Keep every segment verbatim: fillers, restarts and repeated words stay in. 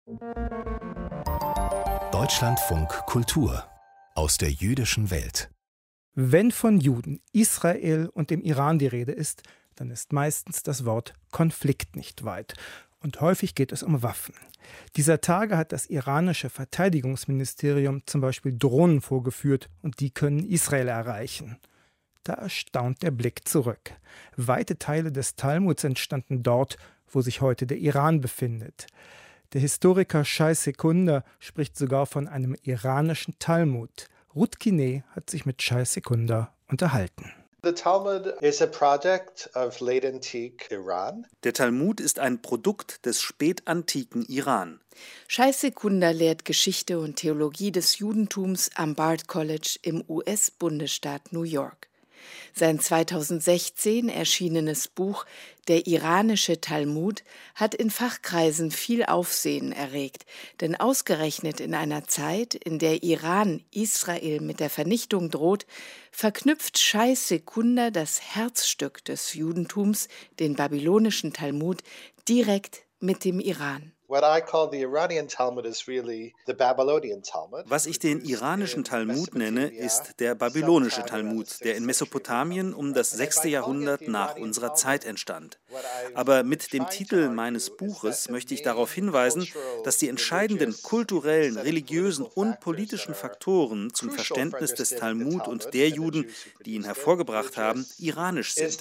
Deutschlandfunk Kultur aus der jüdischen Welt. Wenn von Juden, Israel und dem Iran die Rede ist, dann ist meistens das Wort Konflikt nicht weit. Und häufig geht es um Waffen. Dieser Tage hat das iranische Verteidigungsministerium zum Beispiel Drohnen vorgeführt und die können Israel erreichen. Da erstaunt der Blick zurück. Weite Teile des Talmuds entstanden dort, wo sich heute der Iran befindet. Der Historiker Shai Secunda spricht sogar von einem iranischen Talmud. Ruth Kine hat sich mit Shai Secunda unterhalten. The Talmud is a product of late antique Iran. Der Talmud ist ein Produkt des spätantiken Iran. Shai Secunda lehrt Geschichte und Theologie des Judentums am Bard College im U S-Bundesstaat New York. Sein zweitausendsechzehn erschienenes Buch »Der iranische Talmud« hat in Fachkreisen viel Aufsehen erregt, denn ausgerechnet in einer Zeit, in der Iran Israel mit der Vernichtung droht, verknüpft Shai Secunda das Herzstück des Judentums, den babylonischen Talmud, direkt mit dem Iran. Was ich den iranischen Talmud nenne, ist der babylonische Talmud, der in Mesopotamien um das sechste Jahrhundert nach unserer Zeit entstand. Aber mit dem Titel meines Buches möchte ich darauf hinweisen, dass die entscheidenden kulturellen, religiösen und politischen Faktoren zum Verständnis des Talmud und der Juden, die ihn hervorgebracht haben, iranisch sind.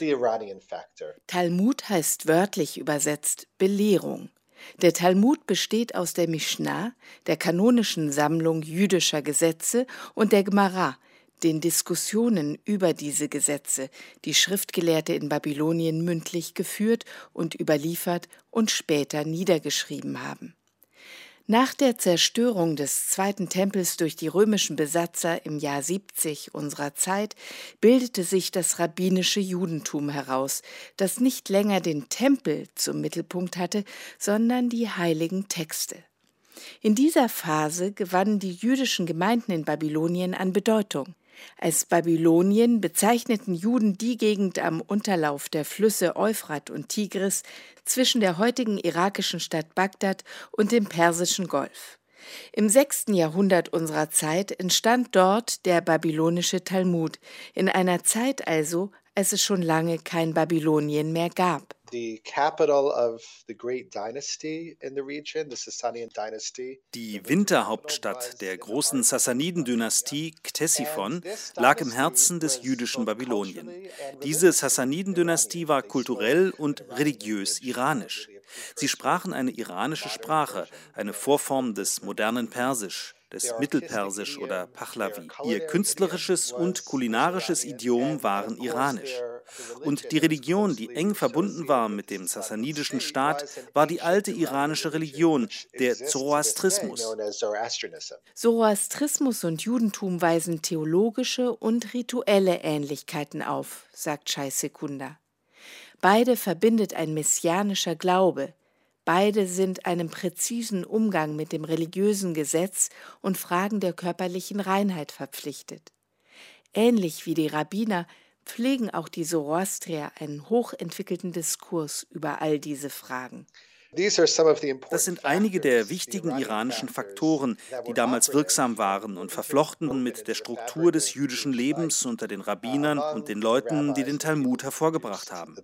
Talmud heißt wörtlich übersetzt Belehrung. Der Talmud besteht aus der Mishnah, der kanonischen Sammlung jüdischer Gesetze, und der Gemara, den Diskussionen über diese Gesetze, die Schriftgelehrte in Babylonien mündlich geführt und überliefert und später niedergeschrieben haben. Nach der Zerstörung des zweiten Tempels durch die römischen Besatzer im Jahr siebzig unserer Zeit bildete sich das rabbinische Judentum heraus, das nicht länger den Tempel zum Mittelpunkt hatte, sondern die heiligen Texte. In dieser Phase gewannen die jüdischen Gemeinden in Babylonien an Bedeutung. Als Babylonien bezeichneten Juden die Gegend am Unterlauf der Flüsse Euphrat und Tigris zwischen der heutigen irakischen Stadt Bagdad und dem Persischen Golf. Im sechsten Jahrhundert unserer Zeit entstand dort der babylonische Talmud, in einer Zeit also, als es schon lange kein Babylonien mehr gab. The capital of the great dynasty in the region, the Sasanian dynasty. Die Winterhauptstadt der großen Sassaniden-Dynastie Ktesiphon lag im Herzen des jüdischen Babylonien. Diese Sassaniden-Dynastie war kulturell und religiös iranisch. Sie sprachen eine iranische Sprache, eine Vorform des modernen Persisch, des Mittelpersisch oder Pahlavi. Ihr künstlerisches und kulinarisches Idiom waren iranisch. Und die Religion, die eng verbunden war mit dem sassanidischen Staat, war die alte iranische Religion, der Zoroastrismus. Zoroastrismus und Judentum weisen theologische und rituelle Ähnlichkeiten auf, sagt Shai Secunda. Beide verbindet ein messianischer Glaube. Beide sind einem präzisen Umgang mit dem religiösen Gesetz und Fragen der körperlichen Reinheit verpflichtet. Ähnlich wie die Rabbiner pflegen auch die Zoroastrier einen hochentwickelten Diskurs über all diese Fragen. Das sind einige der wichtigen iranischen Faktoren, die damals wirksam waren und verflochten mit der Struktur des jüdischen Lebens unter den Rabbinern und den Leuten, die den Talmud hervorgebracht haben.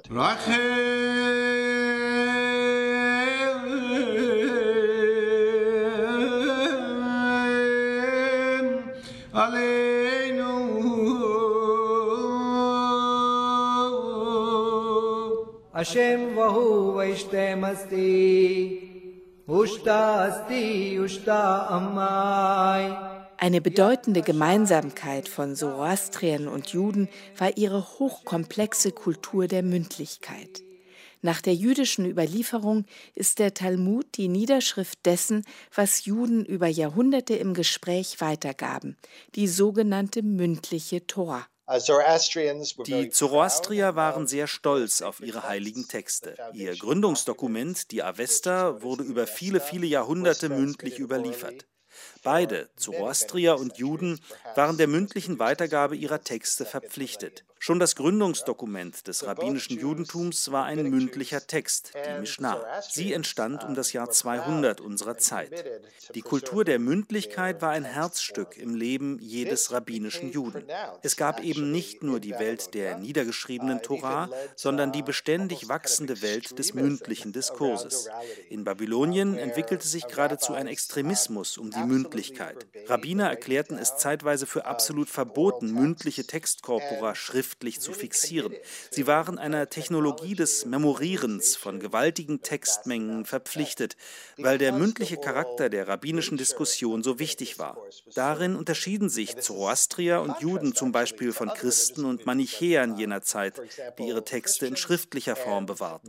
Hashem vahu vaishte masti, ushta asti, ushta ammai. Eine bedeutende Gemeinsamkeit von Zoroastriern und Juden war ihre hochkomplexe Kultur der Mündlichkeit. Nach der jüdischen Überlieferung ist der Talmud die Niederschrift dessen, was Juden über Jahrhunderte im Gespräch weitergaben, die sogenannte mündliche Tora. Die Zoroastrier waren sehr stolz auf ihre heiligen Texte. Ihr Gründungsdokument, die Avesta, wurde über viele, viele Jahrhunderte mündlich überliefert. Beide, Zoroastrier und Juden, waren der mündlichen Weitergabe ihrer Texte verpflichtet. Schon das Gründungsdokument des rabbinischen Judentums war ein mündlicher Text, die Mischna. Sie entstand um das Jahr zweihundert unserer Zeit. Die Kultur der Mündlichkeit war ein Herzstück im Leben jedes rabbinischen Juden. Es gab eben nicht nur die Welt der niedergeschriebenen Torah, sondern die beständig wachsende Welt des mündlichen Diskurses. In Babylonien entwickelte sich geradezu ein Extremismus um die Mündlichkeit. Rabbiner erklärten es zeitweise für absolut verboten, mündliche Textkorpora schriftlich zu fixieren. Sie waren einer Technologie des Memorierens von gewaltigen Textmengen verpflichtet, weil der mündliche Charakter der rabbinischen Diskussion so wichtig war. Darin unterschieden sich Zoroastrier und Juden zum Beispiel von Christen und Manichäern jener Zeit, die ihre Texte in schriftlicher Form bewahrten.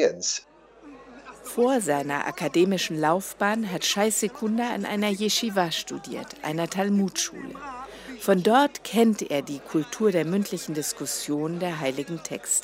Vor seiner akademischen Laufbahn hat Shai Secunda an einer Yeshiva studiert, einer Talmudschule. Von dort kennt er die Kultur der mündlichen Diskussion der heiligen Texte.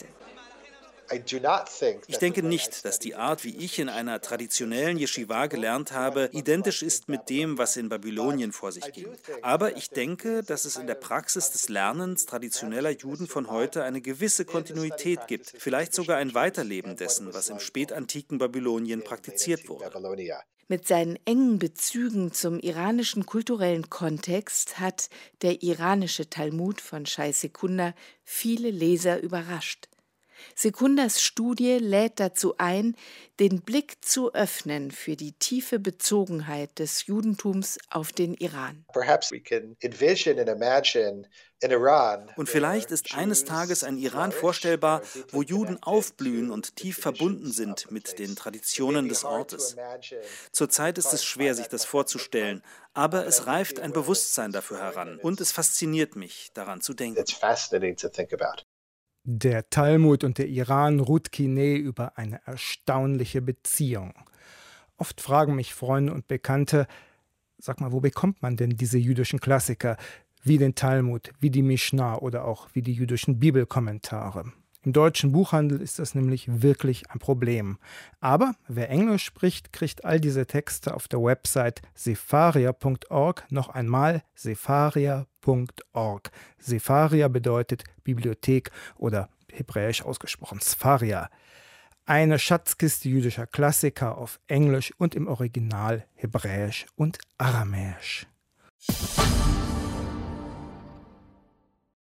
Ich denke nicht, dass die Art, wie ich in einer traditionellen Yeshiva gelernt habe, identisch ist mit dem, was in Babylonien vor sich ging. Aber ich denke, dass es in der Praxis des Lernens traditioneller Juden von heute eine gewisse Kontinuität gibt, vielleicht sogar ein Weiterleben dessen, was im spätantiken Babylonien praktiziert wurde. Mit seinen engen Bezügen zum iranischen kulturellen Kontext hat der iranische Talmud von Shai Secunda viele Leser überrascht. Secundas Studie lädt dazu ein, den Blick zu öffnen für die tiefe Bezogenheit des Judentums auf den Iran. Und vielleicht ist eines Tages ein Iran vorstellbar, wo Juden aufblühen und tief verbunden sind mit den Traditionen des Ortes. Zurzeit ist es schwer, sich das vorzustellen, aber es reift ein Bewusstsein dafür heran und es fasziniert mich, daran zu denken. Der Talmud und der Iran ruht Kineh über eine erstaunliche Beziehung. Oft fragen mich Freunde und Bekannte, sag mal, wo bekommt man denn diese jüdischen Klassiker, wie den Talmud, wie die Mischna oder auch wie die jüdischen Bibelkommentare? Im deutschen Buchhandel ist das nämlich wirklich ein Problem. Aber wer Englisch spricht, kriegt all diese Texte auf der Website sefaria punkt org, noch einmal sefaria punkt org. Sefaria bedeutet Bibliothek oder hebräisch ausgesprochen Sfaria. Eine Schatzkiste jüdischer Klassiker auf Englisch und im Original Hebräisch und Aramäisch.